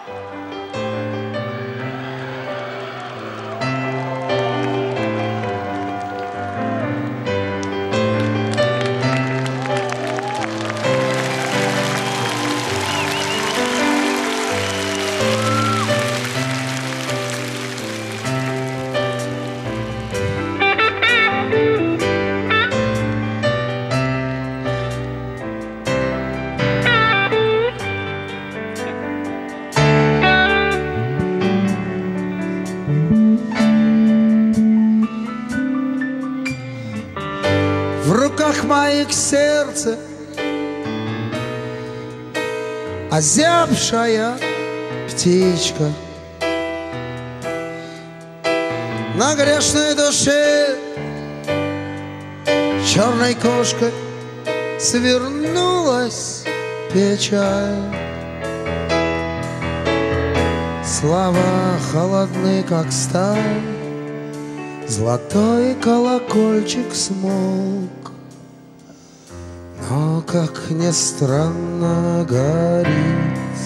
В руках моих сердце озябшая птичка, на грешной душе черной кошкой свернулась печаль. Слова холодны, как сталь, золотой колокольчик смолк, но, как ни странно, горит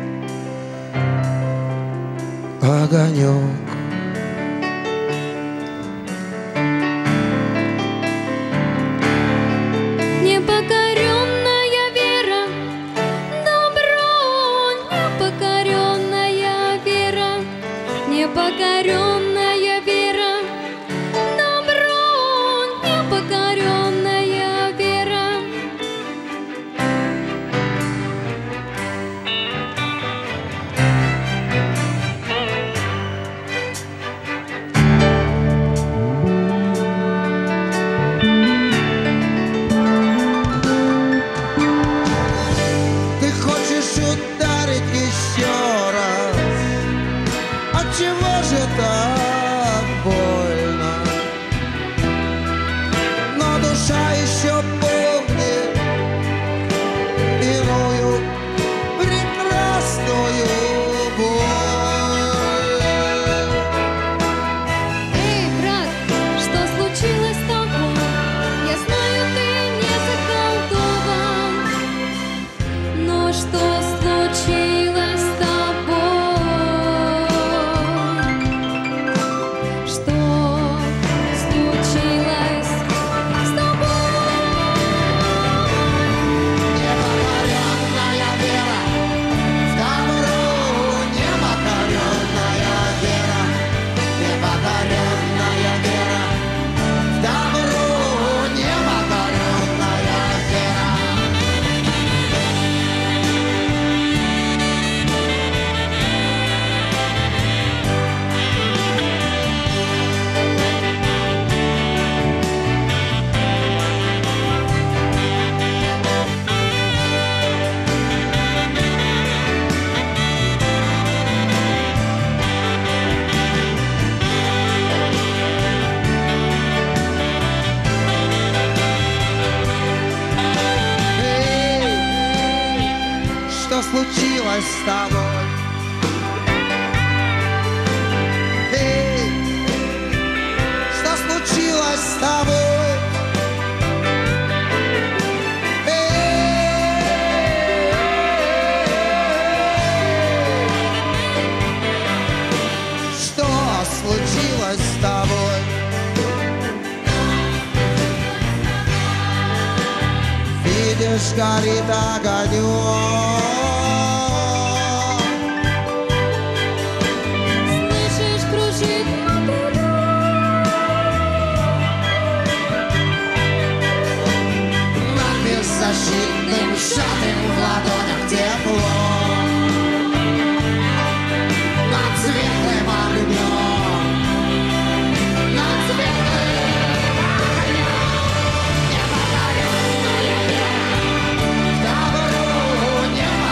огонек. Непокоренная вера, добро, непокоренная вера, непокоренная вера, добро, непокоренная вера. Ты хочешь ударить еще раз? Отчего же так больно? Но душа еще помнит иную прекрасную боль. Эй, брат, что случилось с тобой? Я знаю, ты не заколдован, но что случилось с тобой? Что случилось с тобой? Непокоренная вера в добро, непокоренная вера, непокоренная вера в добро, непокоренная вера. Что случилось с тобой? Эй, что случилось с тобой? Что случилось с тобой? Видишь, горит огонек. Слышишь, кружит мотылёк. Над беззащитным, сжатым в ладонях тепло, над светлым огнем, над светлым огнем. Непокоренная вера в добро, непокоренная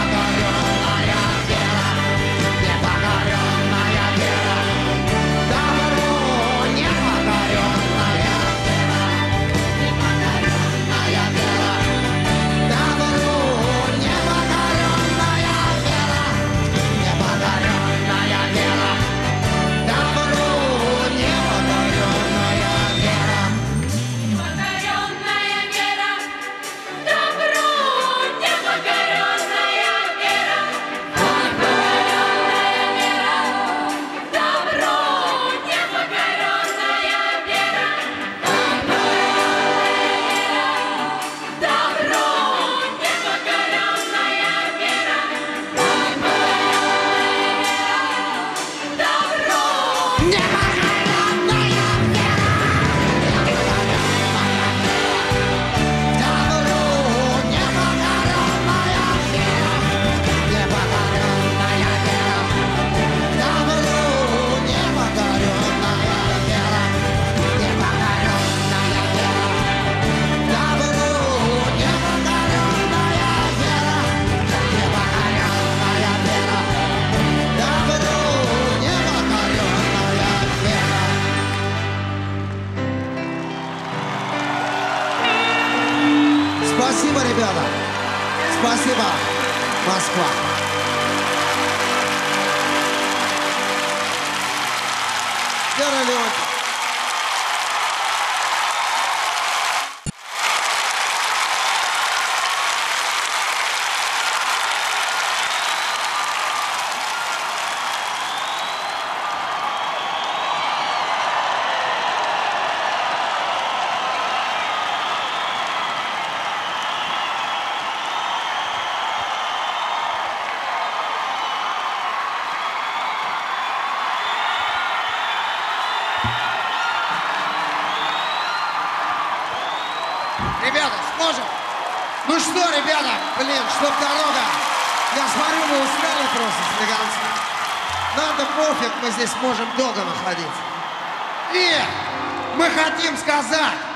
продолжим. Ну что, ребята, блин, чтоб дорога. Я смотрю, вы устали просто, слегонцы. Надо пофиг, мы здесь можем долго находиться. И мы хотим сказать,